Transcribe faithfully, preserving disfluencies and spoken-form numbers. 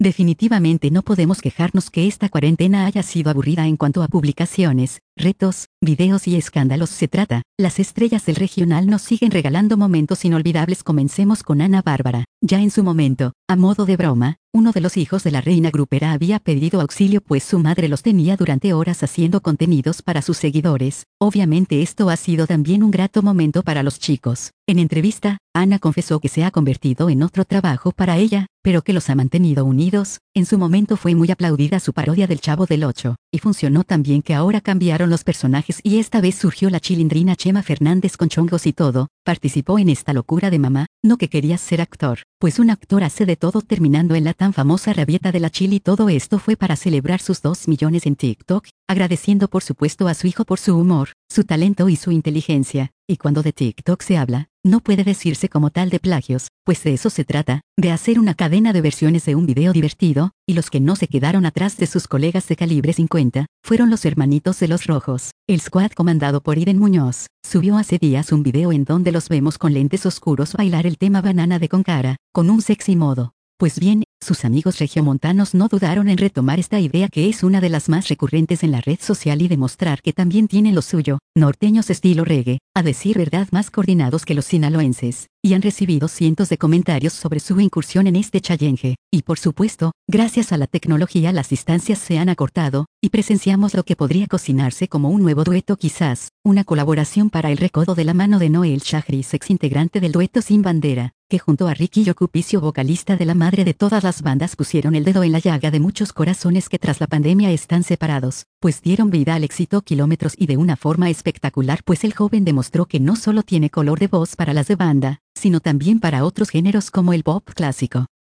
Definitivamente no podemos quejarnos que esta cuarentena haya sido aburrida en cuanto a publicaciones, retos, videos y escándalos se trata. Las estrellas del regional nos siguen regalando momentos inolvidables. Comencemos con Ana Bárbara. Ya en su momento, a modo de broma, uno de los hijos de la reina grupera había pedido auxilio pues su madre los tenía durante horas haciendo contenidos para sus seguidores. Obviamente esto ha sido también un grato momento para los chicos. En entrevista, Ana confesó que se ha convertido en otro trabajo para ella, pero que los ha mantenido unidos. En su momento fue muy aplaudida su parodia del Chavo del Ocho, y funcionó tan bien que ahora cambiaron los personajes y esta vez surgió la chilindrina Chema Fernández con chongos y todo. Participó en esta locura de mamá, no que querías ser actor, pues un actor hace de todo terminando en la tan famosa rabieta de la chili. Todo esto fue para celebrar sus dos millones en TikTok, agradeciendo por supuesto a su hijo por su humor, su talento y su inteligencia. Y cuando de TikTok se habla, no puede decirse como tal de plagios, pues de eso se trata, de hacer una cadena de versiones de un video divertido, y los que no se quedaron atrás de sus colegas de Calibre cincuenta, fueron los hermanitos de los Rojos. El squad comandado por Irene Muñoz, subió hace días un video en donde los vemos con lentes oscuros bailar el tema Banana de Con Cara, con un sexy modo. Pues bien, sus amigos regiomontanos no dudaron en retomar esta idea que es una de las más recurrentes en la red social y demostrar que también tienen lo suyo, norteños estilo reggae, a decir verdad más coordinados que los sinaloenses, y han recibido cientos de comentarios sobre su incursión en este challenge, y por supuesto, gracias a la tecnología las distancias se han acortado, y presenciamos lo que podría cocinarse como un nuevo dueto quizás, una colaboración para el recodo de la mano de Noel Chagris, ex integrante del dueto Sin Bandera, que junto a Ricky Yocupicio, vocalista de la madre de todas las bandas, pusieron el dedo en la llaga de muchos corazones que tras la pandemia están separados, pues dieron vida al éxito Kilómetros y de una forma espectacular, pues el joven demostró que no solo tiene color de voz para las de banda, sino también para otros géneros como el pop clásico.